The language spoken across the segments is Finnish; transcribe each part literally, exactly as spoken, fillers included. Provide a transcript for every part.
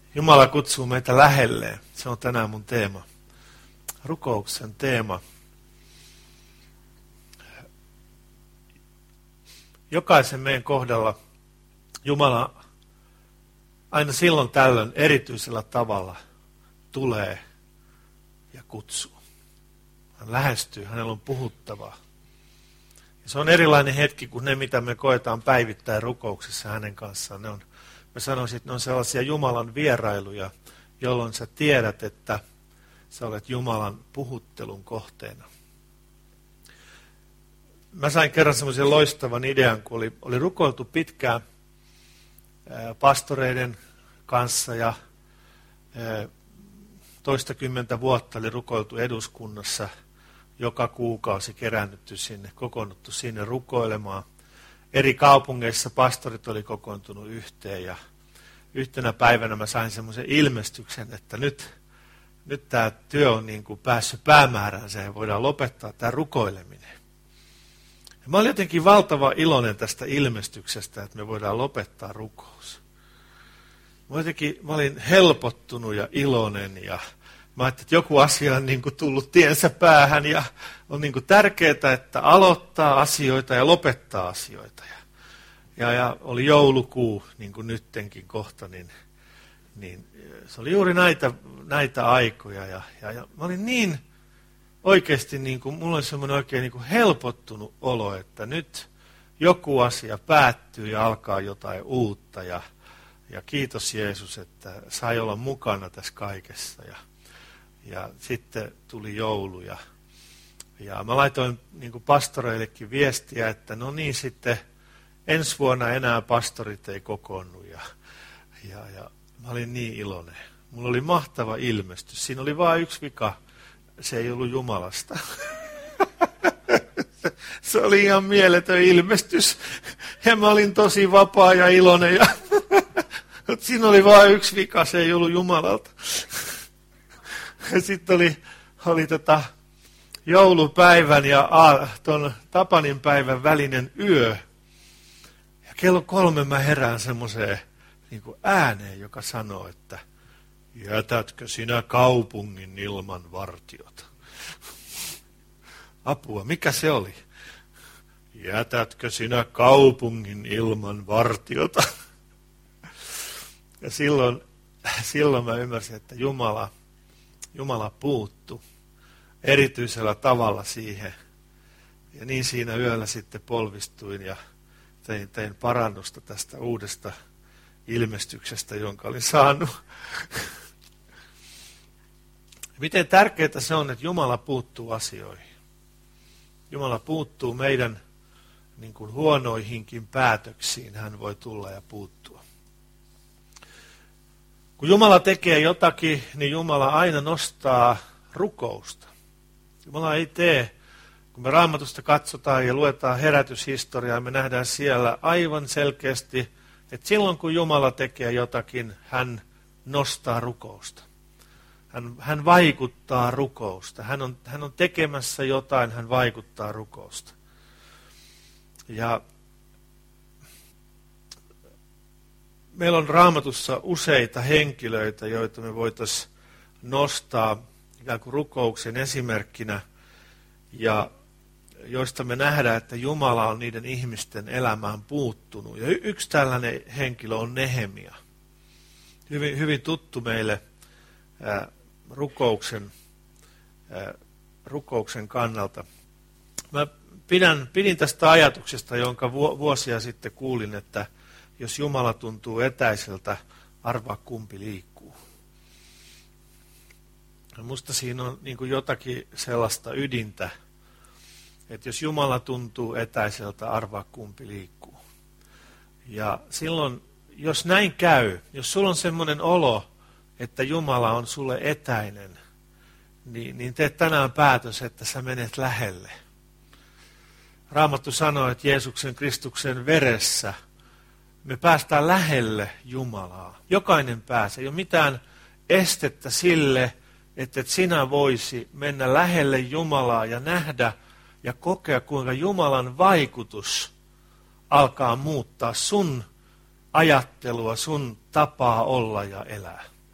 Jumala kutsuu meitä lähelleen. Se on tänään mun teema. Rukouksen teema. Jokaisen meidän kohdalla Jumala aina silloin tällöin erityisellä tavalla tulee ja kutsuu. Hän lähestyy, hänellä on puhuttavaa. Ja se on erilainen hetki kuin ne, mitä me koetaan päivittäin rukouksessa hänen kanssaan. Ne on, mä sanoisin, että ne on sellaisia Jumalan vierailuja, jolloin sä tiedät, että sä olet Jumalan puhuttelun kohteena. Mä sain kerran semmoisen loistavan idean, kun oli, oli rukoiltu pitkään ää, pastoreiden kanssa ja ää, toistakymmentä vuotta oli rukoiltu eduskunnassa, joka kuukausi keräännytty sinne, kokoonnuttu sinne rukoilemaan. Eri kaupungeissa pastorit oli kokoontunut yhteen ja yhtenä päivänä mä sain semmoisen ilmestyksen, että nyt, nyt tämä työ on niin kuin päässyt päämääräänsä ja voidaan lopettaa tämä rukoileminen. Ja mä olin jotenkin valtava iloinen tästä ilmestyksestä, että me voidaan lopettaa rukous. Mä, jotenkin, mä olin helpottunut ja iloinen ja mä ajattelin, että joku asia on niin kuin tullut tiensä päähän ja on niin kuin tärkeää, että aloittaa asioita ja lopettaa asioita. Ja, ja, ja oli joulukuu, niin kuin nyttenkin kohta, niin, niin se oli juuri näitä, näitä aikoja. Ja, ja, ja mä olin niin oikeasti, niin kuin, mulla oli semmoinen oikein niin kuin helpottunut olo, että nyt joku asia päättyy ja alkaa jotain uutta. Ja, ja kiitos Jeesus, että sai olla mukana tässä kaikessa. Ja, Ja sitten tuli joulu ja, ja mä laitoin niin kuin pastoreillekin viestiä, että no niin sitten ensi vuonna enää pastorit ei kokoonnu. Ja, ja, ja mä olin niin iloinen. Mulla oli mahtava ilmestys. Siinä oli vain yksi vika. Se ei ollut Jumalasta. Se oli ihan mieletön ilmestys. Ja mä olin tosi vapaa ja iloinen. Ja siinä oli vain yksi vika. Se ei ollut Jumalalta. Sitten oli, oli tota joulupäivän ja a, ton Tapanin päivän välinen yö. Ja kello kolme mä herään semmoiseen niin kuin ääneen, joka sanoo, että jätätkö sinä kaupungin ilman vartiota? Apua, mikä se oli? Jätätkö sinä kaupungin ilman vartiota? Ja silloin, silloin mä ymmärsin, että Jumala... Jumala puuttu erityisellä tavalla siihen. Ja niin siinä yöllä sitten polvistuin ja tein, tein parannusta tästä uudesta ilmestyksestä, jonka olin saanut. Miten tärkeää se on, että Jumala puuttuu asioihin. Jumala puuttuu meidän niin kuin huonoihinkin päätöksiin. Hän voi tulla ja puuttua. Kun Jumala tekee jotakin, niin Jumala aina nostaa rukousta. Jumala ei tee, kun me Raamatusta katsotaan ja luetaan herätyshistoriaa, me nähdään siellä aivan selkeästi, että silloin kun Jumala tekee jotakin, hän nostaa rukousta. Hän, hän vaikuttaa rukousta. Hän on, hän on tekemässä jotain, hän vaikuttaa rukousta. Ja meillä on Raamatussa useita henkilöitä, joita me voitaisiin nostaa ikään kuin rukouksen esimerkkinä, ja joista me nähdään, että Jumala on niiden ihmisten elämään puuttunut. Ja yksi tällainen henkilö on Nehemia. Hyvin, hyvin tuttu meille ää, rukouksen, ää, rukouksen kannalta. Mä pidän, pidin tästä ajatuksesta, jonka vuosia sitten kuulin, että jos Jumala tuntuu etäiseltä, arvaa kumpi liikkuu. Ja musta siinä on niin kuin jotakin sellaista ydintä, että jos Jumala tuntuu etäiseltä, arvaa kumpi liikkuu. Ja silloin, jos näin käy, jos sulla on semmoinen olo, että Jumala on sulle etäinen, niin, niin tee tänään päätös, että sä menet lähelle. Raamattu sanoo, että Jeesuksen Kristuksen veressä me päästään lähelle Jumalaa. Jokainen pääsee. Ei ole mitään estettä sille, että sinä voisi mennä lähelle Jumalaa ja nähdä ja kokea, kuinka Jumalan vaikutus alkaa muuttaa sun ajattelua, sun tapaa olla ja elää.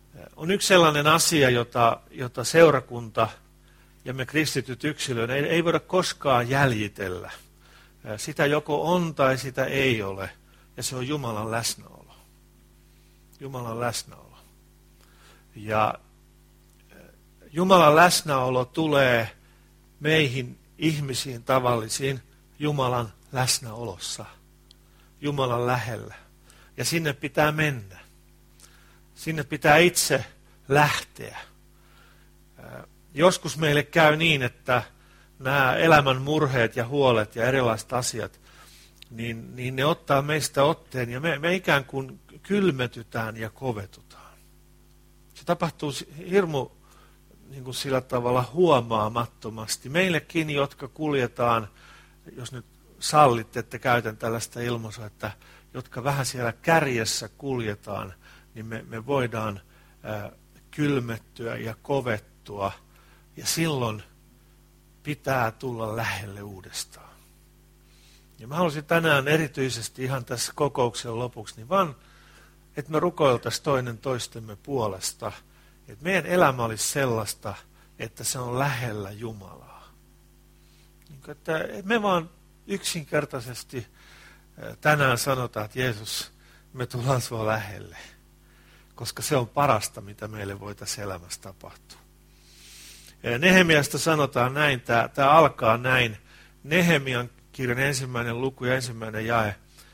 On yksi sellainen asia, jota, jota seurakunta ja me kristityt yksilöinä ei, ei voida koskaan jäljitellä. Sitä joko on tai sitä ei ole, ja se on Jumalan läsnäolo. Jumalan läsnäolo. Ja Jumalan läsnäolo tulee meihin ihmisiin tavallisiin Jumalan läsnäolossa, Jumalan lähellä. Ja sinne pitää mennä. Sinne pitää itse lähteä. Joskus meille käy niin, että nämä elämän murheet ja huolet ja erilaiset asiat, niin, niin ne ottaa meistä otteen ja me, me ikään kuin kylmetytään ja kovetutaan. Se tapahtuu hirmu niin kuin sillä tavalla huomaamattomasti. Meillekin, jotka kuljetaan, jos nyt sallitte, että käytän tällaista ilmaisua, että jotka vähän siellä kärjessä kuljetaan, niin me, me voidaan ää, kylmettyä ja kovettua. Ja silloin pitää tulla lähelle uudestaan. Ja mä haluaisin tänään erityisesti ihan tässä kokouksen lopuksi, niin vaan, että me rukoiltaisiin toinen toistemme puolesta. Että meidän elämä olisi sellaista, että se on lähellä Jumalaa. Niin kuin, että me vaan yksinkertaisesti tänään sanotaan, että Jeesus, me tullaan sua lähelle. Koska se on parasta, mitä meille voitaisiin elämässä tapahtua. Nehemiasta sanotaan näin, tämä, tämä alkaa näin. Nehemian kirjan ensimmäinen luku ja ensimmäinen jae.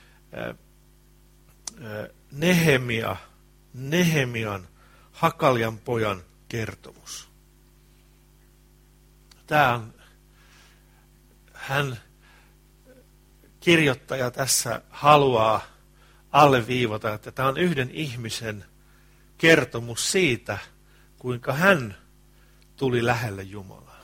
Nehemia, Nehemian, Hakaljan pojan kertomus. Tämä on, hän, kirjoittaja tässä haluaa alleviivata, että tämä on yhden ihmisen kertomus siitä, kuinka hän tuli lähelle Jumalaa.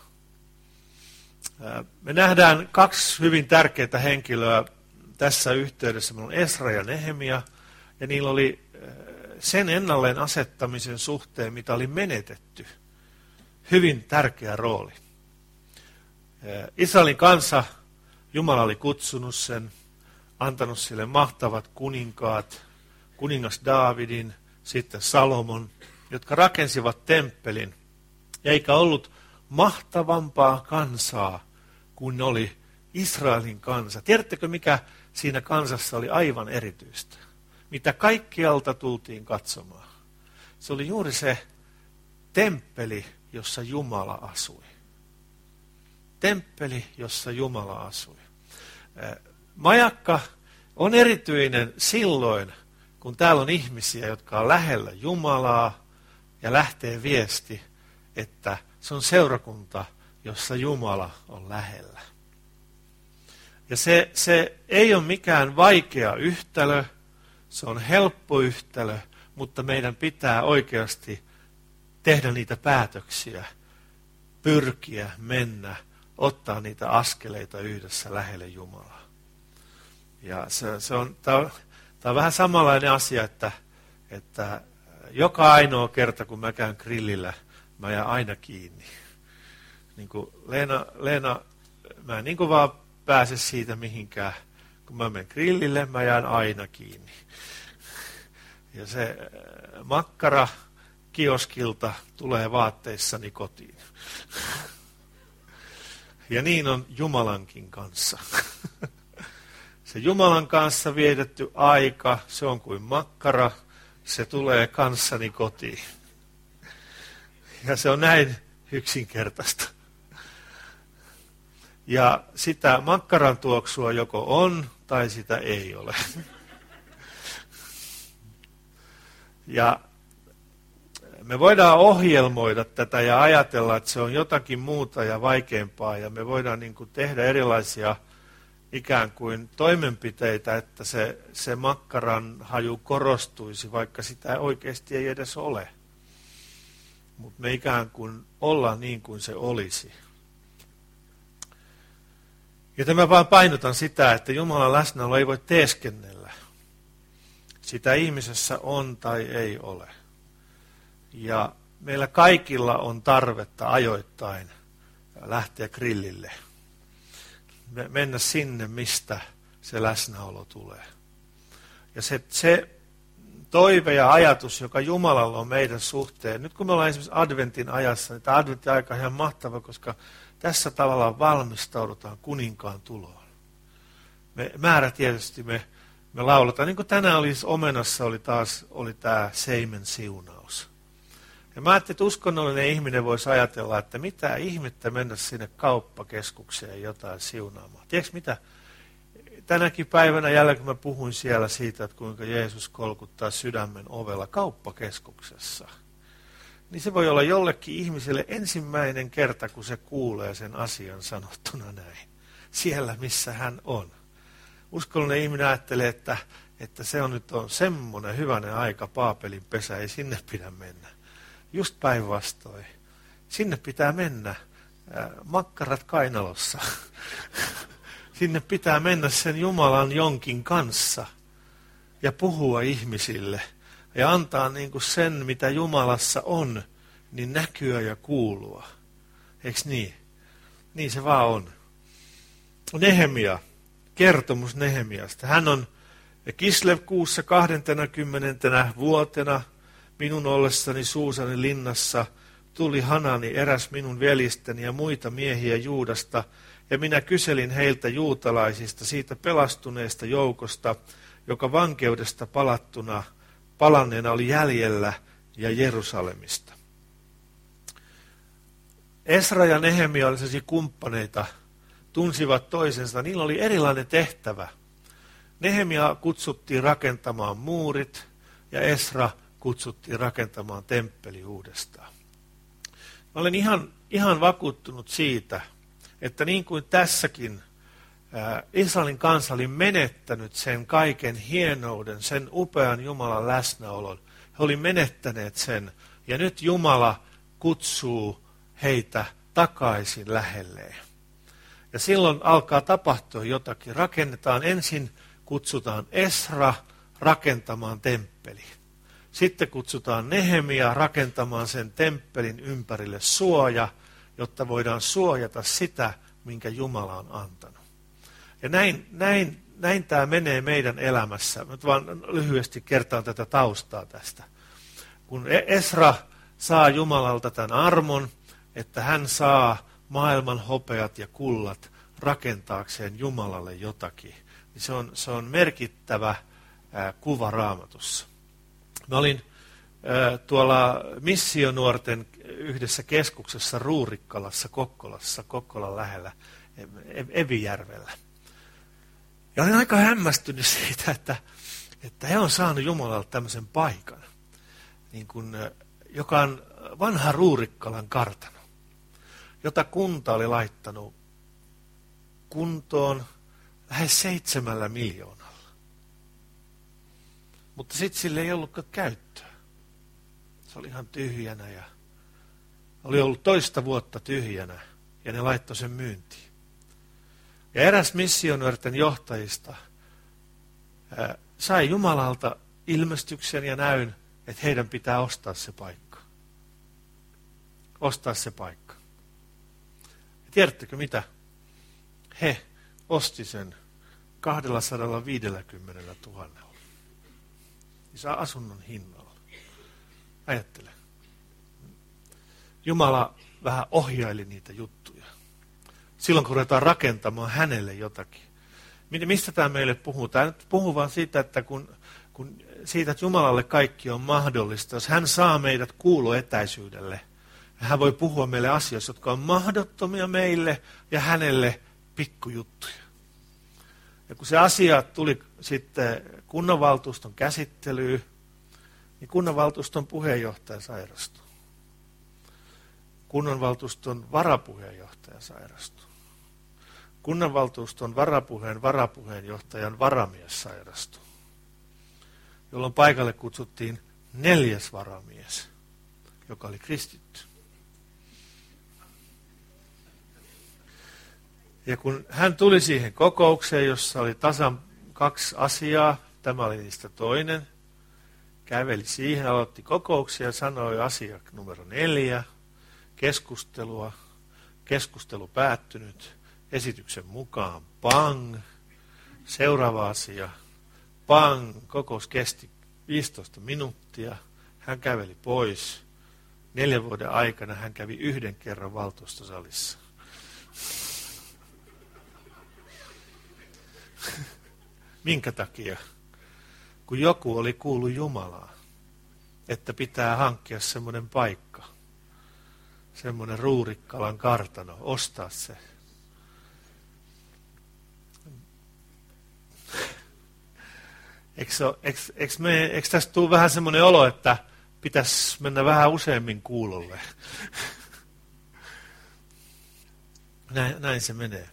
Me nähdään kaksi hyvin tärkeää henkilöä tässä yhteydessä. Meillä on Esra ja Nehemia, ja niillä oli sen ennalleen asettamisen suhteen, mitä oli menetetty, hyvin tärkeä rooli. Israelin kansa, Jumala oli kutsunut sen, antanut sille mahtavat kuninkaat, kuningas Daavidin, sitten Salomon, jotka rakensivat temppelin. Eikä ollut mahtavampaa kansaa kuin oli Israelin kansa. Tiedättekö, mikä siinä kansassa oli aivan erityistä? Mitä kaikkialta tultiin katsomaan. Se oli juuri se temppeli, jossa Jumala asui. Temppeli, jossa Jumala asui. Majakka on erityinen silloin, kun täällä on ihmisiä, jotka on lähellä Jumalaa ja lähtee viesti, että se on seurakunta, jossa Jumala on lähellä. Ja se, se ei ole mikään vaikea yhtälö, se on helppo yhtälö, mutta meidän pitää oikeasti tehdä niitä päätöksiä, pyrkiä, mennä, ottaa niitä askeleita yhdessä lähelle Jumalaa. Ja se, se on, tämä on, tämä on vähän samanlainen asia, että, että joka ainoa kerta, kun mä käyn grillillä, mä jään aina kiinni. Niin kuin Leena, Leena, mä en niin kuin vaan pääse siitä mihinkään. Kun mä menen grillille, mä jään aina kiinni. Ja se makkara kioskilta tulee vaatteissani kotiin. Ja niin on Jumalankin kanssa. Se Jumalan kanssa vietetty aika, se on kuin makkara, se tulee kanssani kotiin. Ja se on näin yksinkertaista. Ja sitä makkaran tuoksua joko on tai sitä ei ole. Ja me voidaan ohjelmoida tätä ja ajatella, että se on jotakin muuta ja vaikeampaa. Ja me voidaan niin kuin tehdä erilaisia ikään kuin toimenpiteitä, että se, se makkaran haju korostuisi, vaikka sitä oikeasti ei edes ole. Mutta me ikään kuin ollaan niin kuin se olisi. Joten mä vaan painotan sitä, että Jumalan läsnäolo ei voi teeskennellä. Sitä ihmisessä on tai ei ole. Ja meillä kaikilla on tarvetta ajoittain lähteä grillille. Mennä sinne, mistä se läsnäolo tulee. Ja se, se toive ja ajatus, joka Jumalalla on meidän suhteen. Nyt kun me ollaan esimerkiksi adventin ajassa, niin tämä adventin aika on ihan mahtava, koska tässä tavallaan valmistaudutaan kuninkaan tuloon. Me määrätietoisesti me, me lauletaan, niin kuin tänään oli Omenassa, oli taas oli tämä Seimen siunaus. Ja mä ajattelin, että uskonnollinen ihminen voisi ajatella, että mitä ihmettä mennä sinne kauppakeskukseen jotain siunaamaan. Tiedätkö mitä? Tänäkin päivänä jälleen, kun mä puhuin siellä siitä, että kuinka Jeesus kolkuttaa sydämen ovella kauppakeskuksessa, niin se voi olla jollekin ihmiselle ensimmäinen kerta, kun se kuulee sen asian sanottuna näin. Siellä, missä hän on. Uskollinen ihminen ajattelee, että, että se on nyt on semmoinen hyvänen aika, Paapelin pesä, ei sinne pidä mennä. Just päinvastoin. Sinne pitää mennä. Makkarat kainalossa. Sinne pitää mennä sen Jumalan jonkin kanssa ja puhua ihmisille ja antaa niin kuin sen, mitä Jumalassa on, niin näkyä ja kuulua. Eikö niin? Niin se vaan on. Nehemia, kertomus Nehemiasta. Hän on Kislev-kuussa kahdentenakymmenentenä vuotena minun ollessani Suusanin linnassa tuli Hanani, eräs minun veljisteni ja muita miehiä Juudasta, ja minä kyselin heiltä juutalaisista siitä pelastuneesta joukosta, joka vankeudesta palattuna, palanneena oli jäljellä, ja Jerusalemista. Esra ja Nehemia olivat sellaisia kumppaneita, tunsivat toisensa. Niillä oli erilainen tehtävä. Nehemia kutsuttiin rakentamaan muurit, ja Esra kutsuttiin rakentamaan temppeli uudestaan. Mä olen ihan, ihan vakuuttunut siitä, että niin kuin tässäkin ää, Israelin kansa oli menettänyt sen kaiken hienouden, sen upean Jumalan läsnäolon. He oli menettäneet sen, ja nyt Jumala kutsuu heitä takaisin lähelleen. Ja silloin alkaa tapahtua jotakin. Rakennetaan ensin, kutsutaan Esra rakentamaan temppeli. Sitten kutsutaan Nehemia rakentamaan sen temppelin ympärille suoja, jotta voidaan suojata sitä, minkä Jumala on antanut. Ja näin, näin, näin tämä menee meidän elämässä. Nyt vaan lyhyesti kertaan tätä taustaa tästä. Kun Esra saa Jumalalta tämän armon, että hän saa maailman hopeat ja kullat rakentaakseen Jumalalle jotakin, niin se on, se on merkittävä ää, kuva Raamatussa. Mä olin ää, tuolla missionuorten yhdessä keskuksessa Ruurikkalassa, Kokkolassa, Kokkolan lähellä, Evijärvellä. Ja olin aika hämmästynyt siitä, että, että he on saanut Jumalalta tämmöisen paikan, niin kuin, joka on vanha Ruurikkalan kartano, jota kunta oli laittanut kuntoon lähes seitsemällä miljoonalla. Mutta sitten sille ei ollutkaan käyttöä. Se oli ihan tyhjänä ja oli ollut toista vuotta tyhjänä ja ne laittoi sen myyntiin. Ja eräs missionuorten johtajista ää, sai Jumalalta ilmestyksen ja näyn, että heidän pitää ostaa se paikka. Ostaa se paikka. Ja tiedättekö mitä? He osti sen kaksisataaviisikymmentätuhatta. Saa asunnon hinnalla. Ajattele. Jumala vähän ohjaili niitä juttuja. Silloin kun ruvetaan rakentamaan hänelle jotakin. Mistä tämä meille puhuu? Tämä nyt puhuu vaan siitä, että kun, kun siitä, että Jumalalle kaikki on mahdollista. Jos hän saa meidät kuuloetäisyydelle, hän voi puhua meille asioista, jotka on mahdottomia meille ja hänelle pikkujuttuja. Ja kun se asia tuli sitten kunnanvaltuuston käsittelyyn, niin kunnanvaltuuston puheenjohtaja sairastui. Kunnanvaltuuston varapuheenjohtaja sairastui. Kunnanvaltuuston varapuheen varapuheenjohtajan varamies sairastui. Jolloin paikalle kutsuttiin neljäs varamies, joka oli kristitty. Ja kun hän tuli siihen kokoukseen, jossa oli tasan kaksi asiaa, tämä oli niistä toinen, käveli siihen, aloitti kokouksia ja sanoi asia numero neljä, keskustelua, keskustelu päättynyt, esityksen mukaan pang, seuraava asia, pang, kokous kesti viisitoista minuuttia, hän käveli pois. Neljän vuoden aikana hän kävi yhden kerran valtuustosalissa. Minkä takia? Kun joku oli kuullut Jumalaa, että pitää hankkia semmoinen paikka, semmoinen Ruurikkalan kartano, ostaa se. Eikö, se ole, eikö, eikö, me, eikö tästä tule vähän semmoinen olo, että pitäisi mennä vähän useammin kuulolle? Näin, näin se menee.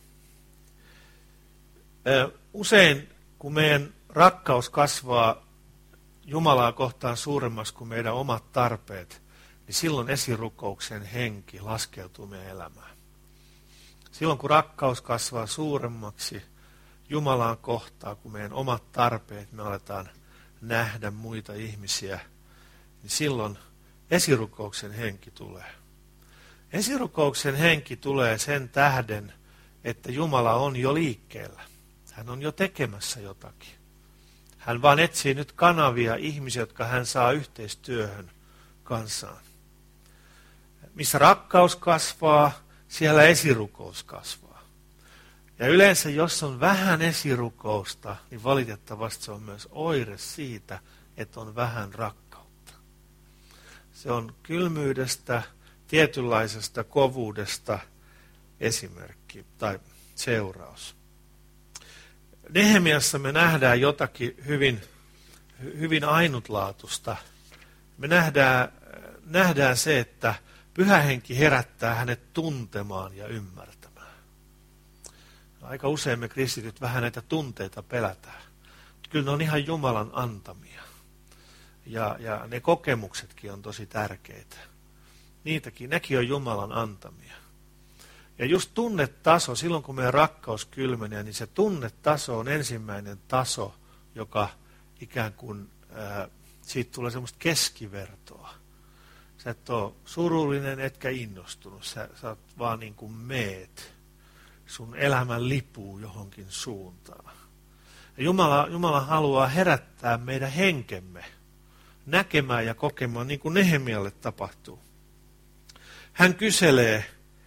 Usein, kun meidän rakkaus kasvaa Jumalaa kohtaan suuremmaksi kuin meidän omat tarpeet, niin silloin esirukouksen henki laskeutuu meidän elämään. Silloin, kun rakkaus kasvaa suuremmaksi Jumalaan kohtaan, kun meidän omat tarpeet, me aletaan nähdä muita ihmisiä, niin silloin esirukouksen henki tulee. Esirukouksen henki tulee sen tähden, että Jumala on jo liikkeellä. Hän on jo tekemässä jotakin. Hän vaan etsii nyt kanavia, ihmisiä, jotka hän saa yhteistyöhön kanssaan. Missä rakkaus kasvaa, siellä esirukous kasvaa. Ja yleensä, jos on vähän esirukousta, niin valitettavasti se on myös oire siitä, että on vähän rakkautta. Se on kylmyydestä, tietynlaisesta kovuudesta esimerkki tai seuraus. Nehemiassa me nähdään jotakin hyvin, hyvin ainutlaatuista. Me nähdään, nähdään se, että Pyhä Henki herättää hänet tuntemaan ja ymmärtämään. Aika usein me kristityt vähän näitä tunteita pelätään. Kyllä ne on ihan Jumalan antamia. Ja, ja ne kokemuksetkin on tosi tärkeitä. Niitäkin, nekin on Jumalan antamia. Ja just tunnetaso, silloin kun meidän rakkaus kylmenee, niin se tunnetaso on ensimmäinen taso, joka ikään kuin, ää, siitä tulee semmoista keskivertoa. Sä et ole surullinen etkä innostunut, sä, sä oot vaan niin kuin meet. Sun elämä lipuu johonkin suuntaan. Ja Jumala, Jumala haluaa herättää meidän henkemme näkemään ja kokemaan niin kuin Nehemialle tapahtuu. Hän kyselee,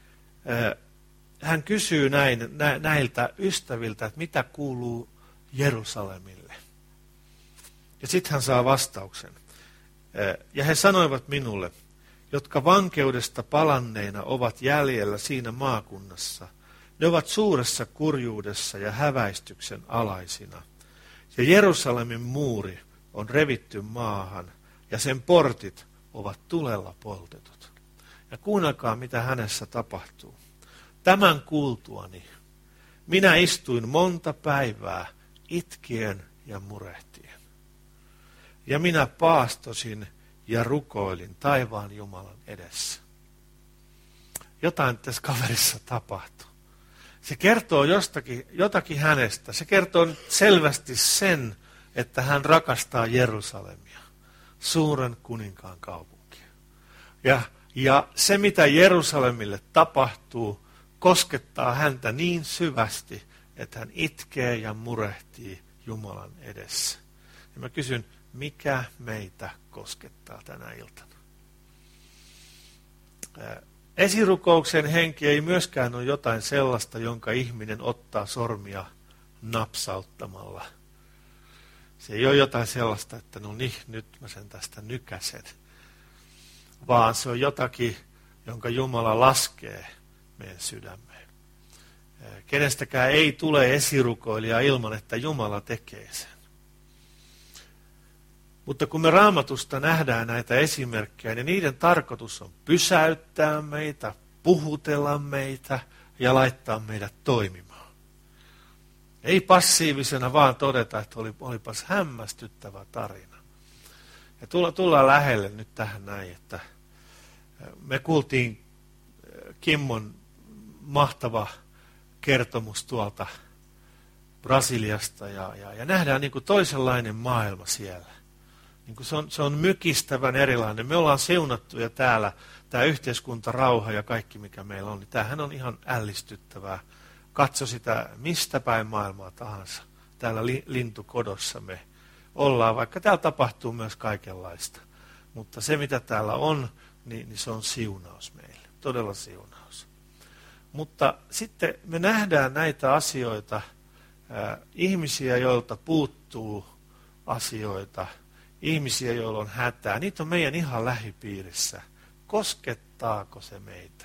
hän kysyy näin, näiltä ystäviltä, että mitä kuuluu Jerusalemille. Ja sitten hän saa vastauksen. Ja he sanoivat minulle, jotka vankeudesta palanneina ovat jäljellä siinä maakunnassa, ne ovat suuressa kurjuudessa ja häväistyksen alaisina. Ja Jerusalemin muuri on revitty maahan ja sen portit ovat tulella poltetut. Ja kuunnelkaa, mitä hänessä tapahtuu. Tämän kuultuani minä istuin monta päivää itkien ja murehtien. Ja minä paastosin ja rukoilin taivaan Jumalan edessä. Jotain tässä kaverissa tapahtuu. Se kertoo jostakin, jotakin hänestä. Se kertoo selvästi sen, että hän rakastaa Jerusalemia, suuren kuninkaan kaupunkia. Ja, ja se, mitä Jerusalemille tapahtuu, koskettaa häntä niin syvästi, että hän itkee ja murehtii Jumalan edessä. Ja mä kysyn, mikä meitä koskettaa tänä iltana? Esirukouksen henki ei myöskään ole jotain sellaista, jonka ihminen ottaa sormia napsauttamalla. Se ei ole jotain sellaista, että no niin, nyt mä sen tästä nykäsen. Vaan se on jotakin, jonka Jumala laskee meidän sydämeen. Kenestäkään ei tule esirukoilija ilman, että Jumala tekee sen. Mutta kun me Raamatusta nähdään näitä esimerkkejä, niin niiden tarkoitus on pysäyttää meitä, puhutella meitä ja laittaa meidät toimimaan. Ei passiivisena vaan todeta, että oli, olipas hämmästyttävä tarina. Ja tulla, tullaan lähelle nyt tähän näin, että me kuultiin Kimmon mahtava kertomus tuolta Brasiliasta ja, ja, ja nähdään niin kuin toisenlainen maailma siellä. Niin kuin se, on, se on mykistävän erilainen. Me ollaan siunattuja täällä, tämä yhteiskunta, rauha ja kaikki mikä meillä on, niin tämähän on ihan ällistyttävää. Katso sitä mistä päin maailmaa tahansa. Täällä li, lintukodossamme ollaan, vaikka täällä tapahtuu myös kaikenlaista. Mutta se, mitä täällä on, niin, niin se on siunaus meille, todella siunaus. Mutta sitten me nähdään näitä asioita, äh, ihmisiä, joilta puuttuu asioita, ihmisiä, joilla on hätää. Niitä on meidän ihan lähipiirissä. Koskettaako se meitä?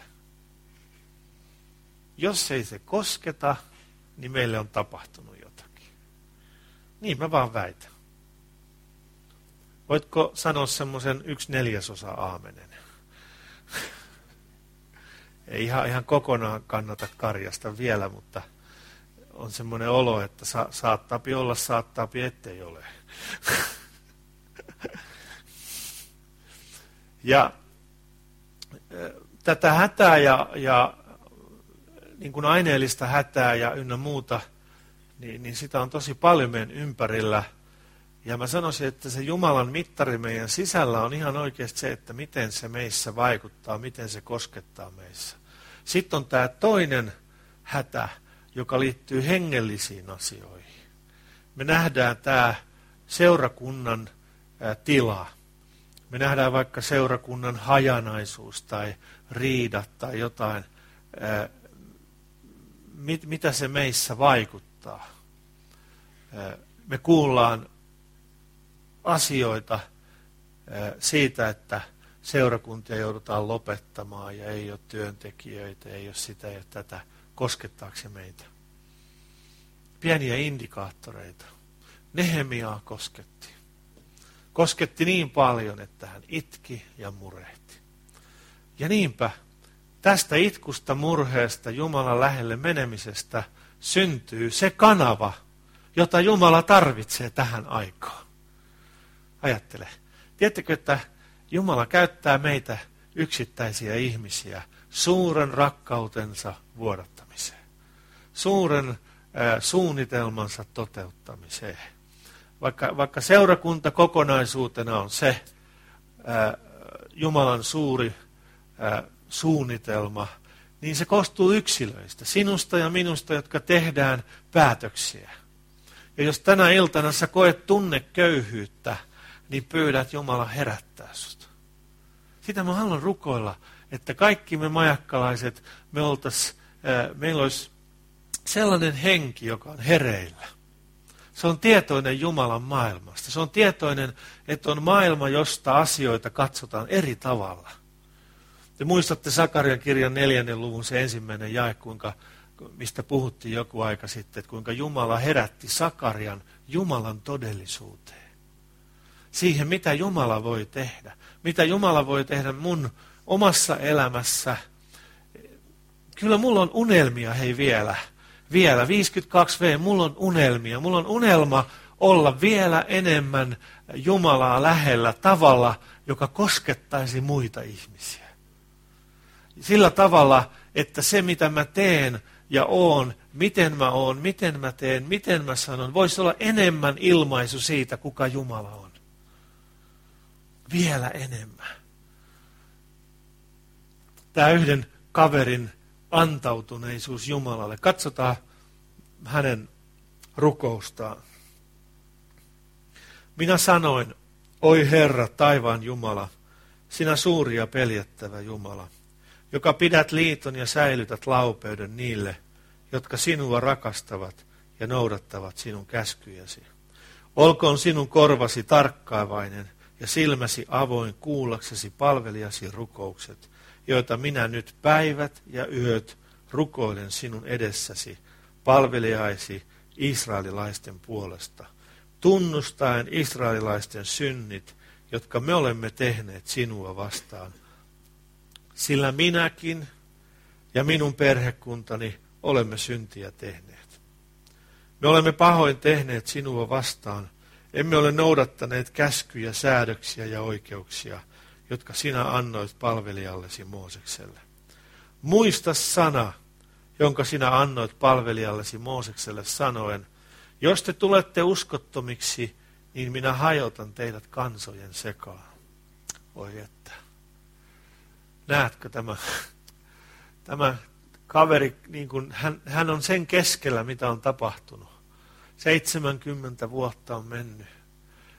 Jos ei se kosketa, niin meille on tapahtunut jotakin. Niin mä vaan väitän. Voitko sanoa semmoisen yksi neljäsosa aamenen? Ei ihan, ihan kokonaan kannata karjasta vielä, mutta on semmoinen olo, että sa, saattaapi olla, saattaapi ettei ole. Ja tätä hätää ja, ja niin kuin aineellista hätää ja ynnä muuta, niin, niin sitä on tosi paljon meidän ympärillä. Ja mä sanoisin, että se Jumalan mittari meidän sisällä on ihan oikeasti se, että miten se meissä vaikuttaa, miten se koskettaa meissä. Sitten on tämä toinen hätä, joka liittyy hengellisiin asioihin. Me nähdään tämä seurakunnan ää, tila. Me nähdään vaikka seurakunnan hajanaisuus tai riidat tai jotain, ää, mit, mitä se meissä vaikuttaa. Ää, me kuullaan asioita siitä, että seurakuntia joudutaan lopettamaan ja ei ole työntekijöitä, ei ole sitä ja tätä. Koskettaako se meitä? Pieniä indikaattoreita. Nehemiaa kosketti. Kosketti niin paljon, että hän itki ja murehti. Ja niinpä tästä itkusta, murheesta, Jumalan lähelle menemisestä syntyy se kanava, jota Jumala tarvitsee tähän aikaan. Ajattele. Tiedättekö, että Jumala käyttää meitä yksittäisiä ihmisiä suuren rakkautensa vuodattamiseen. Suuren äh, suunnitelmansa toteuttamiseen. Vaikka, vaikka seurakunta kokonaisuutena on se äh, Jumalan suuri äh, suunnitelma, niin se koostuu yksilöistä, sinusta ja minusta, jotka tehdään päätöksiä. Ja jos tänä iltana sä koet tunneköyhyyttä, niin pyydät Jumala herättää sut. Sitä mä haluan rukoilla, että kaikki me majakkalaiset, me oltais, äh, meillä olisi sellainen henki, joka on hereillä. Se on tietoinen Jumalan maailmasta. Se on tietoinen, että on maailma, josta asioita katsotaan eri tavalla. Te muistatte Sakarian kirjan neljännen luvun se ensimmäinen jae, kuinka, mistä puhuttiin joku aika sitten, että kuinka Jumala herätti Sakarian Jumalan todellisuuteen. Siihen, mitä Jumala voi tehdä. Mitä Jumala voi tehdä mun omassa elämässä. Kyllä mulla on unelmia, hei vielä. Vielä, viisikymmentäkaksi vuotta, mulla on unelmia. Mulla on unelma olla vielä enemmän Jumalaa lähellä tavalla, joka koskettaisi muita ihmisiä. Sillä tavalla, että se mitä mä teen ja oon, miten mä oon, miten mä teen, miten mä sanon, voisi olla enemmän ilmaisu siitä, kuka Jumala on. Vielä enemmän. Tämä yhden kaverin antautuneisuus Jumalalle. Katsotaan hänen rukoustaan. Minä sanoin, oi Herra, taivaan Jumala, sinä suuri ja peljättävä Jumala, joka pidät liiton ja säilytät laupeuden niille, jotka sinua rakastavat ja noudattavat sinun käskyjäsi. Olkoon sinun korvasi tarkkaavainen ja silmäsi avoin kuullaksesi palvelijasi rukoukset, joita minä nyt päivät ja yöt rukoilen sinun edessäsi, palvelijaisi israelilaisten puolesta, tunnustaen israelilaisten synnit, jotka me olemme tehneet sinua vastaan. Sillä minäkin ja minun perhekuntani olemme syntiä tehneet. Me olemme pahoin tehneet sinua vastaan, emme ole noudattaneet käskyjä, säädöksiä ja oikeuksia, jotka sinä annoit palvelijallesi Moosekselle. Muista sana, jonka sinä annoit palvelijallesi Moosekselle sanoen, jos te tulette uskottomiksi, niin minä hajotan teidät kansojen sekaan. Oi että. Näetkö tämä, tämä kaveri, niin kuin hän, hän on sen keskellä, mitä on tapahtunut. seitsemänkymmentä vuotta on mennyt.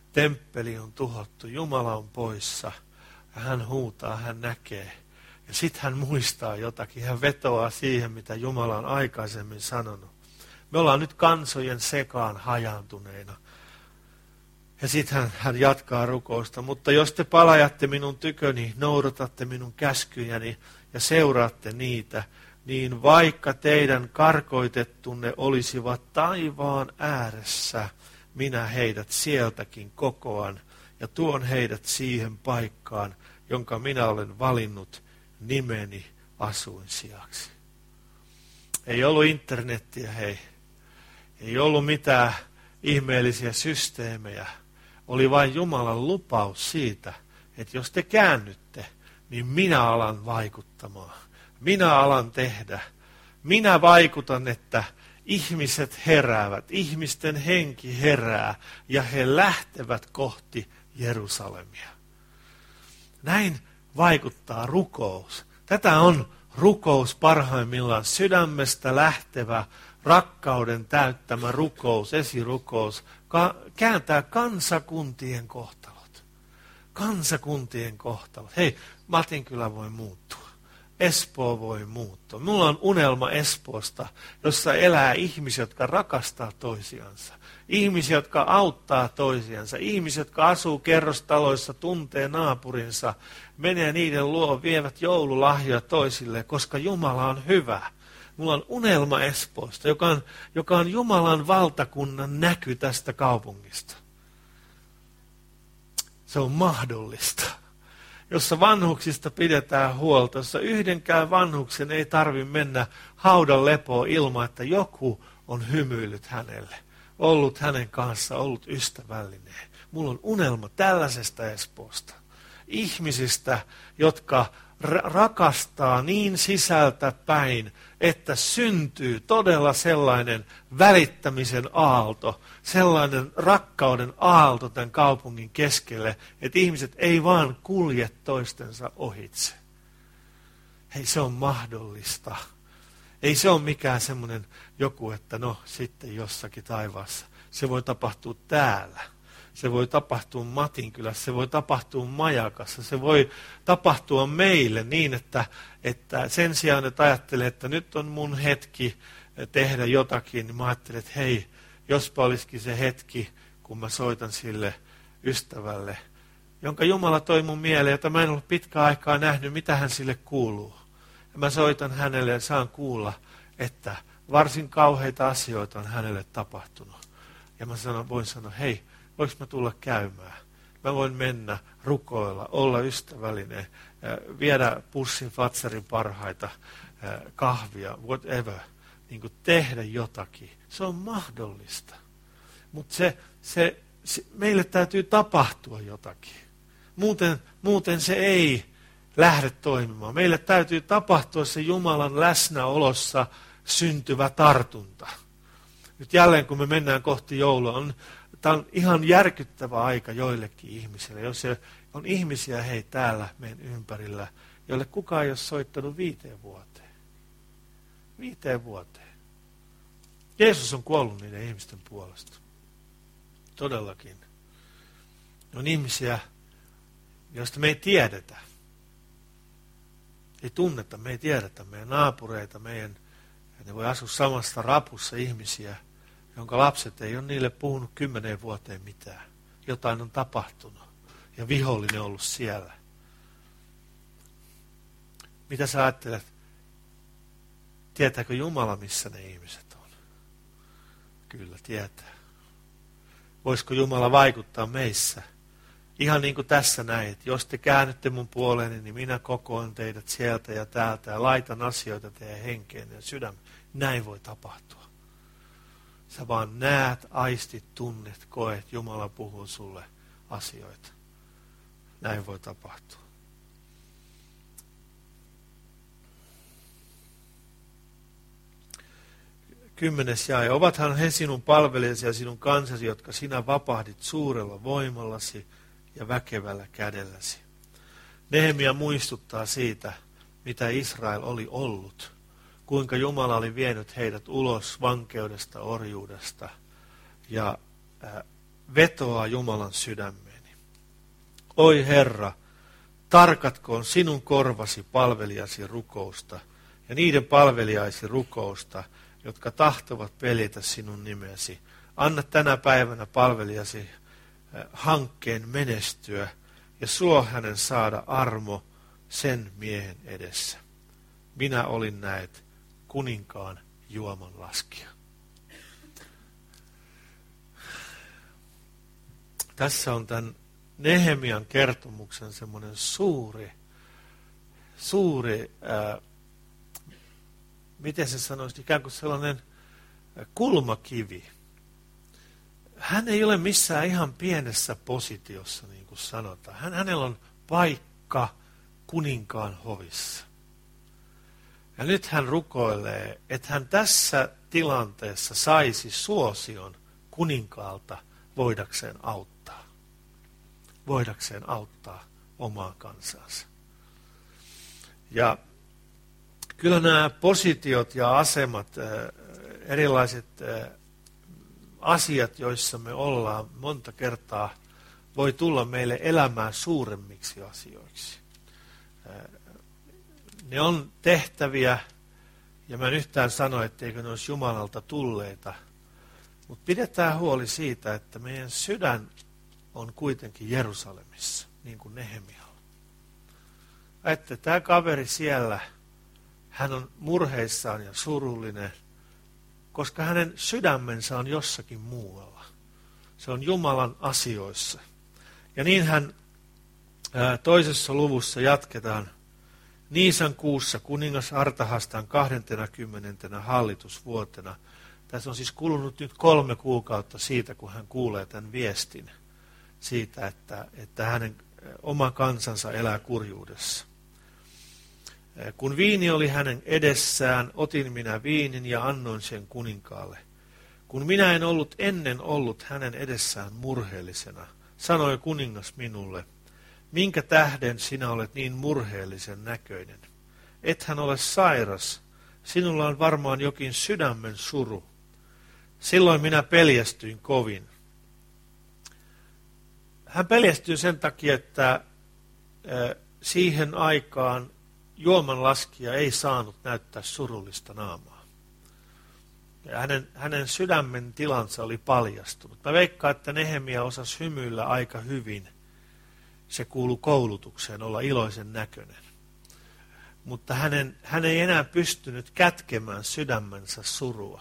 temppeli on tuhottu, Jumala on poissa. Ja hän huutaa, hän näkee. Ja sitten hän muistaa jotakin, hän vetoaa siihen, mitä Jumala on aikaisemmin sanonut. Me ollaan nyt kansojen sekaan hajaantuneina. Ja sitten hän, hän jatkaa rukousta, mutta jos te palajatte minun tyköni, noudatatte minun käskyjäni ja seuraatte niitä, niin vaikka teidän karkoitettunne olisivat taivaan ääressä, minä heidät sieltäkin kokoan ja tuon heidät siihen paikkaan, jonka minä olen valinnut nimeni asuinsijaksi. Ei ollut internettiä, hei. Ei ollut mitään ihmeellisiä systeemejä. Oli vain Jumalan lupaus siitä, että jos te käännytte, niin minä alan vaikuttamaan. Minä alan tehdä. Minä vaikutan, että ihmiset heräävät, ihmisten henki herää ja he lähtevät kohti Jerusalemia. Näin vaikuttaa rukous. Tätä on rukous parhaimmillaan, sydämestä lähtevä, rakkauden täyttämä rukous, esirukous, ka- kääntää kansakuntien kohtalot. Kansakuntien kohtalot. Hei, Matinkylä voi muuttua. Espoo voi muuttua. Minulla on unelma Espoosta, jossa elää ihmisiä, jotka rakastaa toisiansa. Ihmisiä, jotka auttaa toisiansa. Ihmisiä, jotka asuu kerrostaloissa, tuntee naapurinsa, menee niiden luo, vievät joululahjoja toisille, koska Jumala on hyvä. Minulla on unelma Espoosta, joka on, joka on Jumalan valtakunnan näky tästä kaupungista. Se on mahdollista. Jossa vanhuksista pidetään huolta, jossa yhdenkään vanhuksen ei tarvitse mennä haudan lepoon ilman, että joku on hymyillyt hänelle, ollut hänen kanssaan, ollut ystävällinen. Mulla on unelma tällaisesta Espoosta. Ihmisistä, jotka ra- rakastaa niin sisältä päin, että syntyy todella sellainen välittämisen aalto, sellainen rakkauden aalto tämän kaupungin keskelle, että ihmiset ei vaan kulje toistensa ohitse. Hei, se on mahdollista. Ei se ole mikään semmoinen joku, että no sitten jossakin taivaassa. Se voi tapahtua täällä. Se voi tapahtua Matinkylässä, se voi tapahtua Majakassa, se voi tapahtua meille niin, että, että sen sijaan, että ajattelee, että nyt on mun hetki tehdä jotakin, niin mä ajattelen, että hei, jospa olisikin se hetki, kun mä soitan sille ystävälle, jonka Jumala toi mun mieleen, jota mä en ollut pitkään aikaa nähnyt, mitä hän sille kuuluu. Ja mä soitan hänelle ja saan kuulla, että varsin kauheita asioita on hänelle tapahtunut. Ja mä sanon, voin sanoa, hei, voinko mä tulla käymään? Mä voin mennä, rukoilla, olla ystävällinen, viedä pussin Fatsarin parhaita, kahvia, whatever. Niin kuin tehdä jotakin. Se on mahdollista. Mutta se, se, se, meille täytyy tapahtua jotakin. Muuten, muuten se ei lähde toimimaan. Meille täytyy tapahtua se Jumalan läsnäolossa syntyvä tartunta. Nyt jälleen kun me mennään kohti joulua, on tämä on ihan järkyttävä aika joillekin ihmisille. Jos on ihmisiä hei täällä meidän ympärillä, joille kukaan ei ole soittanut viiteen vuoteen. Viiteen vuoteen. Jeesus on kuollut niiden ihmisten puolesta. Todellakin. On ihmisiä, joista me ei tiedetä. Ei tunneta, me ei tiedetä meidän naapureita, meidän, ne voi asua samassa rapussa ihmisiä, jonka lapset ei ole niille puhunut kymmeneen vuoteen mitään. Jotain on tapahtunut ja vihollinen on ollut siellä. Mitä sä ajattelet? Tietääkö Jumala, missä ne ihmiset on? Kyllä tietää. Voisiko Jumala vaikuttaa meissä? Ihan niin kuin tässä näin, että jos te käännytte mun puoleeni, niin minä kokoan teidät sieltä ja täältä ja laitan asioita teidän henkeen ja sydämeen. Näin voi tapahtua. Sä vaan näet, aistit, tunnet, koet, Jumala puhuu sulle asioita. Näin voi tapahtua. Kymmenes jae. Ovathan he sinun palvelijasi ja sinun kansasi, jotka sinä vapahdit suurella voimallasi ja väkevällä kädelläsi. Nehemia muistuttaa siitä, mitä Israel oli ollut. Kuinka Jumala oli vienyt heidät ulos vankeudesta, orjuudesta ja äh, vetoaa Jumalan sydämeeni. Oi Herra, tarkatkoon sinun korvasi palvelijasi rukousta ja niiden palvelijaisi rukousta, jotka tahtovat peljätä sinun nimesi. Anna tänä päivänä palvelijasi hankkeen menestyä ja suo hänen saada armo sen miehen edessä. Minä olin näet kuninkaan juomanlaskija. Tässä on tämän Nehemian kertomuksen semmoinen suuri, suuri, ää, miten se sanoisi, ikään kuin sellainen kulmakivi. Hän ei ole missään ihan pienessä positiossa, niin kuin sanotaan. Hän, hänellä on paikka kuninkaan hovissa. Ja nyt hän rukoilee, että hän tässä tilanteessa saisi suosion kuninkaalta voidakseen auttaa. Voidakseen auttaa omaa kansansa. Ja kyllä nämä positiot ja asemat, erilaiset asiat, joissa me ollaan monta kertaa, voi tulla meille elämään suuremmiksi asioiksi. Ne on tehtäviä, ja mä en yhtään sano, etteikö ne olisi Jumalalta tulleita, mutta pidetään huoli siitä, että meidän sydän on kuitenkin Jerusalemissa, niin kuin Nehemialla. Että tämä kaveri siellä, hän on murheissaan ja surullinen, koska hänen sydämensä on jossakin muualla. Se on Jumalan asioissa. Ja niin hän ää, toisessa luvussa jatketaan. Niisan kuussa kuningas Artahastan kahdentenakymmenentenä hallitusvuotena. Tässä on siis kulunut nyt kolme kuukautta siitä, kun hän kuulee tämän viestin siitä, että, että hänen oma kansansa elää kurjuudessa. Kun viini oli hänen edessään, otin minä viinin ja annoin sen kuninkaalle. Kun minä en ollut ennen ollut hänen edessään murheellisena, sanoi kuningas minulle, minkä tähden sinä olet niin murheellisen näköinen? Ethän ole sairas, sinulla on varmaan jokin sydämen suru. Silloin minä peljästyin kovin. Hän peljästyi sen takia, että siihen aikaan juomanlaskija ei saanut näyttää surullista naamaa. Ja hänen, hänen sydämen tilansa oli paljastunut. Mä veikkaan, että Nehemia osasi hymyillä aika hyvin. Se kuului koulutukseen olla iloisen näköinen. Mutta hänen, hän ei enää pystynyt kätkemään sydämensä surua.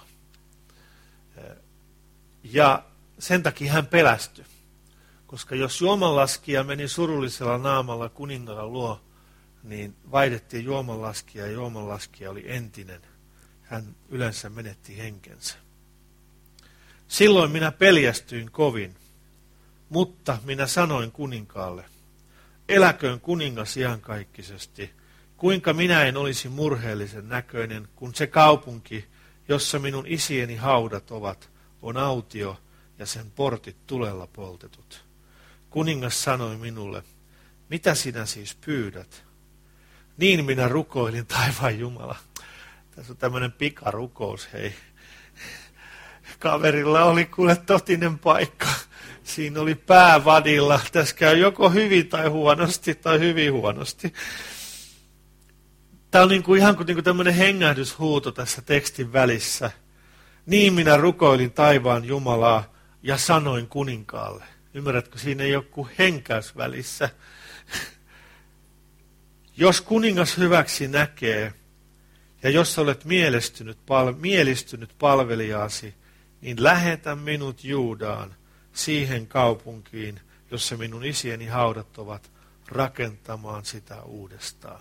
Ja sen takia hän pelästyi. Koska jos juomanlaskija meni surullisella naamalla kuningaan luo, niin vaihdettiin juomanlaskija ja juomanlaskija oli entinen. Hän yleensä menetti henkensä. Silloin minä peljästyin kovin, mutta minä sanoin kuninkaalle, eläköön kuningas iankaikkisesti, kuinka minä en olisi murheellisen näköinen, kun se kaupunki, jossa minun isieni haudat ovat, on autio ja sen portit tulella poltetut. Kuningas sanoi minulle, mitä sinä siis pyydät? Niin minä rukoilin, taivaan Jumala. Tässä on tämmöinen pikarukous, hei. Kaverilla oli kuule totinen paikka. Siinä oli pää vadilla. Tässä käy joko hyvin tai huonosti tai hyvin huonosti. Tämä on niin kuin ihan kuin, niin kuin tämmöinen hengähdyshuuto tässä tekstin välissä. Niin minä rukoilin taivaan Jumalaa ja sanoin kuninkaalle. Ymmärrätkö, siinä ei ole kuin henkäys välissä. Jos kuningas hyväksi näkee, ja jos olet mielistynyt, pal- mielistynyt palvelijaasi, niin lähetä minut Juudaan, siihen kaupunkiin, jossa minun isieni haudat ovat, rakentamaan sitä uudestaan.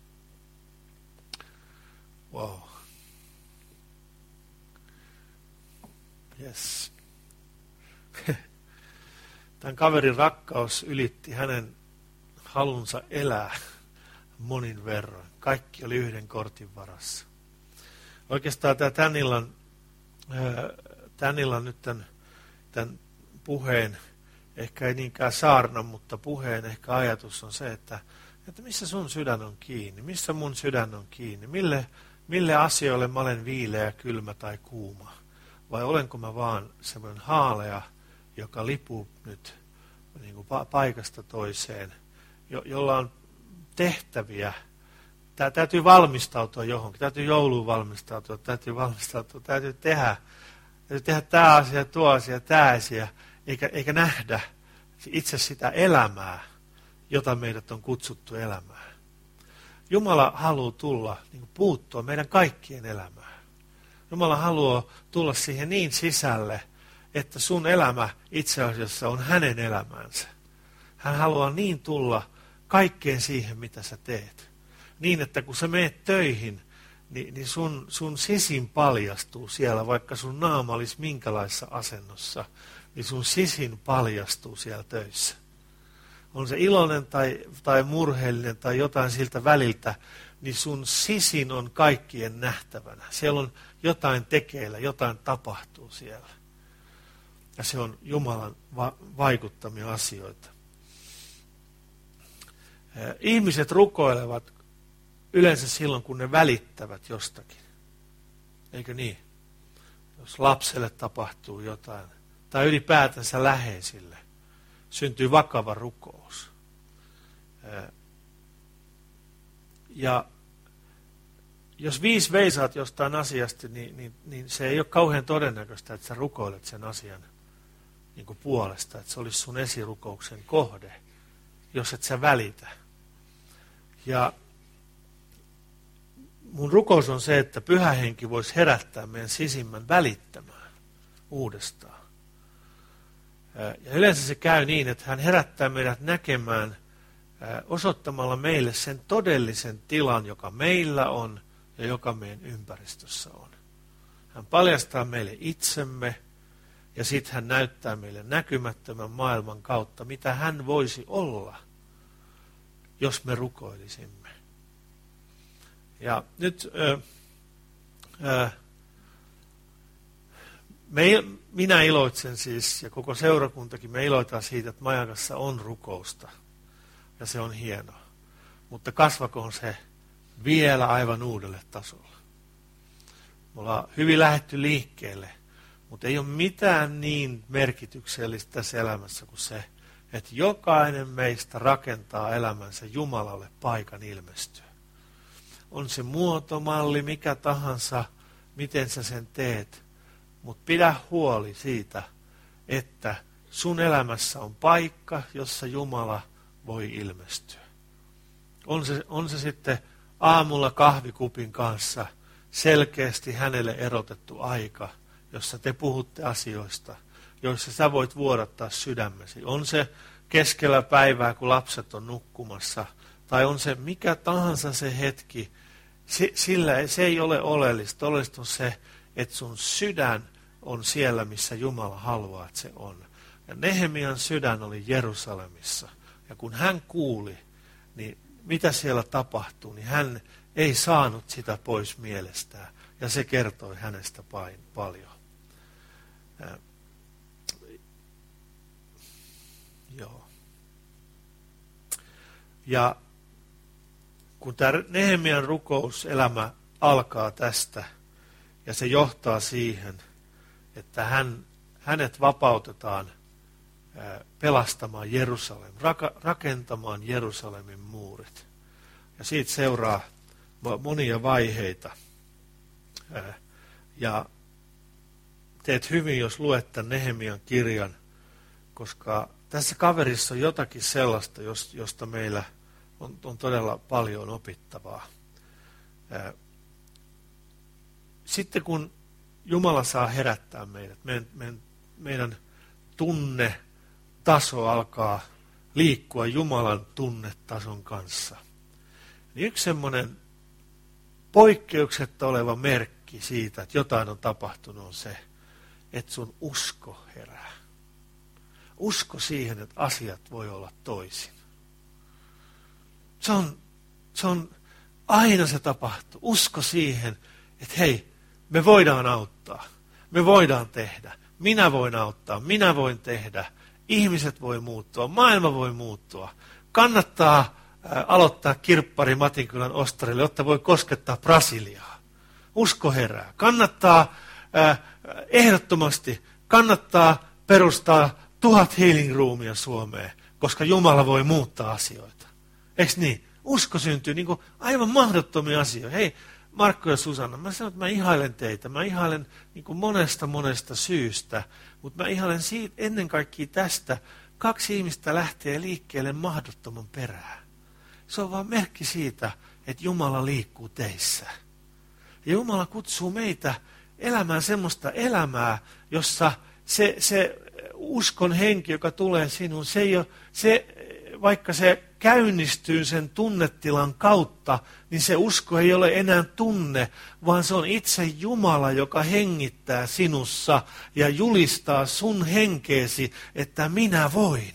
Wow. Yes. Tämän kaverin rakkaus ylitti hänen halunsa elää monin verran. Kaikki oli yhden kortin varassa. Oikeastaan tämä tämän illan, tämän illan nyt tämän, tämän puheen, ehkä ei niinkään saarna, mutta puheen ehkä ajatus on se, että, että missä sun sydän on kiinni, missä mun sydän on kiinni, mille, mille asioille mä olen viileä, kylmä tai kuuma, vai olenko mä vaan semmoinen haalea joka lipuu nyt niin kuin paikasta toiseen, jo, jolla on tehtäviä. Tää täytyy valmistautua johonkin, täytyy jouluun valmistautua, täytyy valmistautua, täytyy tehdä, täytyy tehdä tämä asia, tuo asia, tämä asia, eikä, eikä nähdä itse sitä elämää, jota meidät on kutsuttu elämään. Jumala haluaa tulla, niin kuin puuttua meidän kaikkien elämään. Jumala haluaa tulla siihen niin sisälle, että sun elämä itse asiassa on hänen elämänsä. Hän haluaa niin tulla kaikkeen siihen, mitä sä teet. Niin, että kun sä meet töihin, niin, niin sun, sun sisin paljastuu siellä, vaikka sun naama olisi minkälaisessa asennossa, niin sun sisin paljastuu siellä töissä. On se iloinen tai, tai murheellinen tai jotain siltä väliltä, niin sun sisin on kaikkien nähtävänä. Siellä on jotain tekeillä, jotain tapahtuu siellä. Ja se on Jumalan va- vaikuttamia asioita. Ihmiset rukoilevat yleensä silloin, kun ne välittävät jostakin. Eikö niin? Jos lapselle tapahtuu jotain, tai ylipäätänsä läheisille, syntyy vakava rukous. Ja jos viisi veisaat jostain asiasta, niin, niin, niin se ei ole kauhean todennäköistä, että sä rukoilet sen asian niin kuin puolesta, että se olisi sun esirukouksen kohde, jos et sä välitä. Ja mun rukous on se, että Pyhä Henki voisi herättää meidän sisimmän välittämään uudestaan. Ja yleensä se käy niin, että hän herättää meidät näkemään osoittamalla meille sen todellisen tilan, joka meillä on ja joka meidän ympäristössä on. Hän paljastaa meille itsemme ja sitten hän näyttää meille näkymättömän maailman kautta, mitä hän voisi olla, jos me rukoilisimme. Ja nyt ö, ö, me, minä iloitsen siis, ja koko seurakuntakin, me iloitaan siitä, että Majakassa on rukousta. Ja se on hienoa. Mutta kasvakoon se vielä aivan uudelle tasolle. Me ollaan hyvin lähdetty liikkeelle, mutta ei ole mitään niin merkityksellistä tässä elämässä kuin se, että jokainen meistä rakentaa elämänsä Jumalalle paikan ilmestyä. On se muotomalli, mikä tahansa, miten sä sen teet, mutta pidä huoli siitä, että sun elämässä on paikka, jossa Jumala voi ilmestyä. On se, on se sitten aamulla kahvikupin kanssa selkeästi hänelle erotettu aika, jossa te puhutte asioista, joissa sä voit vuodattaa sydämesi. On se keskellä päivää, kun lapset on nukkumassa, tai on se mikä tahansa se hetki, sillä se ei ole oleellista. Oleellista on se, että sun sydän on siellä, missä Jumala haluaa, että se on. Ja Nehemian sydän oli Jerusalemissa. Ja kun hän kuuli, niin mitä siellä tapahtuu, niin hän ei saanut sitä pois mielestään. Ja se kertoi hänestä pain, paljon. Ja, joo. Ja kun tämä Nehemian rukouselämä alkaa tästä, ja se johtaa siihen, että hän, hänet vapautetaan pelastamaan Jerusalem, rakentamaan Jerusalemin muurit. Ja siitä seuraa monia vaiheita. Ja teet hyvin, jos luet tämän Nehemian kirjan, koska tässä kaverissa on jotakin sellaista, josta meillä on, on todella paljon opittavaa. Sitten kun Jumala saa herättää meidät, meidän, meidän, meidän tunne, taso alkaa liikkua Jumalan tunnetason kanssa. Niin yksi semmoinen poikkeuksetta oleva merkki siitä, että jotain on tapahtunut, on se, että sun usko herää. Usko siihen, että asiat voi olla toisin. Se on, se on aina se tapahtuu. Usko siihen, että hei, me voidaan auttaa. Me voidaan tehdä. Minä voin auttaa. Minä voin tehdä. Ihmiset voi muuttua, maailma voi muuttua. Kannattaa ää, aloittaa kirppari Matinkylän ostarille, jotta voi koskettaa Brasiliaa. Usko herää. Kannattaa ää, ehdottomasti, kannattaa perustaa tuhat healing roomia Suomeen, koska Jumala voi muuttaa asioita. Eiks niin? Usko syntyy niin kuin aivan mahdottomia asioita. Hei, Markku ja Susanna, mä sanon, että mä ihailen teitä. Mä ihailen niin kuin monesta monesta syystä, mutta mä ihailen siitä, ennen kaikkea tästä. Kaksi ihmistä lähtee liikkeelle mahdottoman perään. Se on vaan merkki siitä, että Jumala liikkuu teissä. Ja Jumala kutsuu meitä elämään semmoista elämää, jossa se, se uskon henki, joka tulee sinuun, se ei ole, se, vaikka se käynnistyy sen tunnetilan kautta, niin se usko ei ole enää tunne, vaan se on itse Jumala, joka hengittää sinussa ja julistaa sun henkeesi, että minä voin.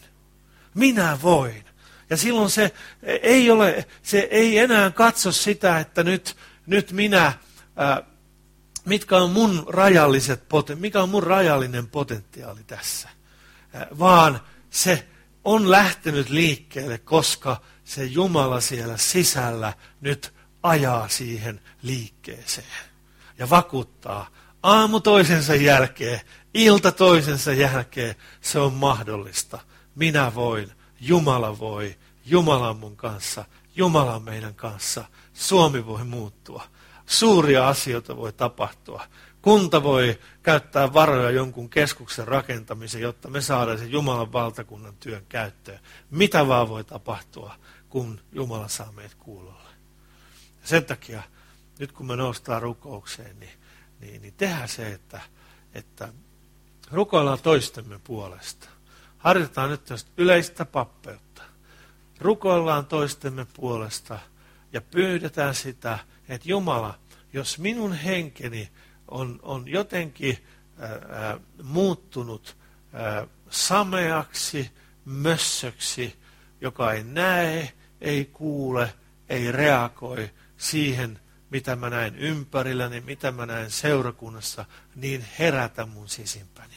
Minä voin. Ja silloin se ei, ole, se ei enää katso sitä, että nyt, nyt minä, ää, mitkä on mun rajalliset, mikä on mun rajallinen potentiaali tässä, ää, vaan se on lähtenyt liikkeelle, koska se Jumala siellä sisällä nyt ajaa siihen liikkeeseen ja vakuuttaa aamu toisensa jälkeen, ilta toisensa jälkeen, se on mahdollista. Minä voin, Jumala voi, Jumala on mun kanssa, Jumala on meidän kanssa, Suomi voi muuttua, suuria asioita voi tapahtua. Kunta voi käyttää varoja jonkun keskuksen rakentamiseen, jotta me saadaan sen Jumalan valtakunnan työn käyttöön. Mitä vaan voi tapahtua, kun Jumala saa meidät kuulolle. Sen takia, nyt kun me noustaan rukoukseen, niin, niin, niin tehdään se, että, että rukoillaan toistemme puolesta. Harjoitetaan nyt tästä yleistä pappeutta. Rukoillaan toistemme puolesta ja pyydetään sitä, että Jumala, jos minun henkeni on, on jotenkin ää, muuttunut ää, sameaksi, mössöksi, joka ei näe, ei kuule, ei reagoi siihen, mitä mä näen ympärilläni, mitä mä näen seurakunnassa, niin herätä mun sisimpäni.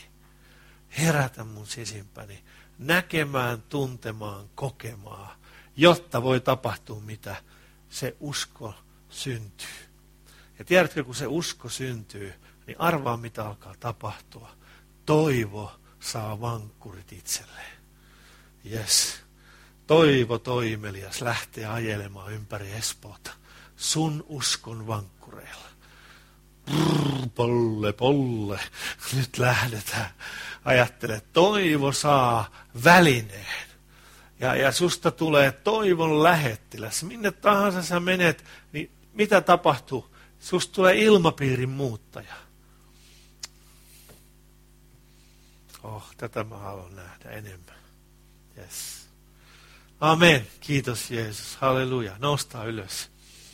Herätä mun sisimpäni näkemään, tuntemaan, kokemaan, jotta voi tapahtua mitä se usko syntyy. Ja tiedätkö, kun se usko syntyy, niin arvaa mitä alkaa tapahtua. Toivo saa vankkurit itselleen. Yes. Toivo toimelias lähtee ajelemaan ympäri Espoota sun uskon vankkureilla. Brrr, polle, polle. Nyt lähdetään. Ajattele, toivo saa välineen. Ja, ja susta tulee toivon lähettiläs. Minne tahansa sä menet, niin mitä tapahtuu? Susta tulee ilmapiirin muuttaja. Oh, tätä mä haluan nähdä enemmän. Yes. Amen. Kiitos Jeesus. Halleluja. Noustaan ylös.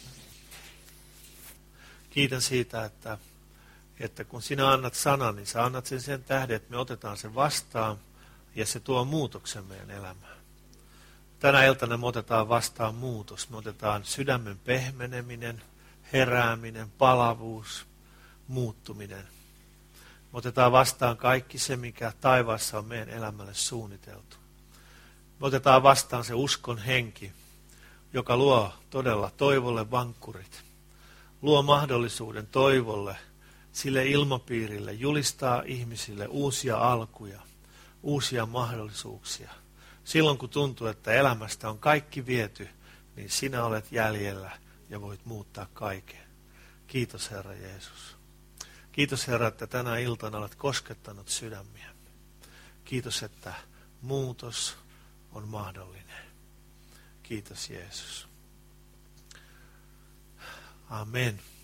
Kiitän siitä, että, että kun sinä annat sanan, niin sä annat sen sen tähden, että me otetaan sen vastaan ja se tuo muutoksen meidän elämään. Tänä iltana me otetaan vastaan muutos. Me otetaan sydämen pehmeneminen, herääminen, palavuus, muuttuminen. Me otetaan vastaan kaikki se, mikä taivaassa on meidän elämälle suunniteltu. Me otetaan vastaan se uskon henki, joka luo todella toivolle vankkurit. Luo mahdollisuuden toivolle, sille ilmapiirille, julistaa ihmisille uusia alkuja, uusia mahdollisuuksia. Silloin kun tuntuu, että elämästä on kaikki viety, niin sinä olet jäljellä ja voit muuttaa kaiken. Kiitos Herra Jeesus. Kiitos Herra, että tänä iltana olet koskettanut sydämiä. Kiitos, että muutos on mahdollinen. Kiitos Jeesus. Amen.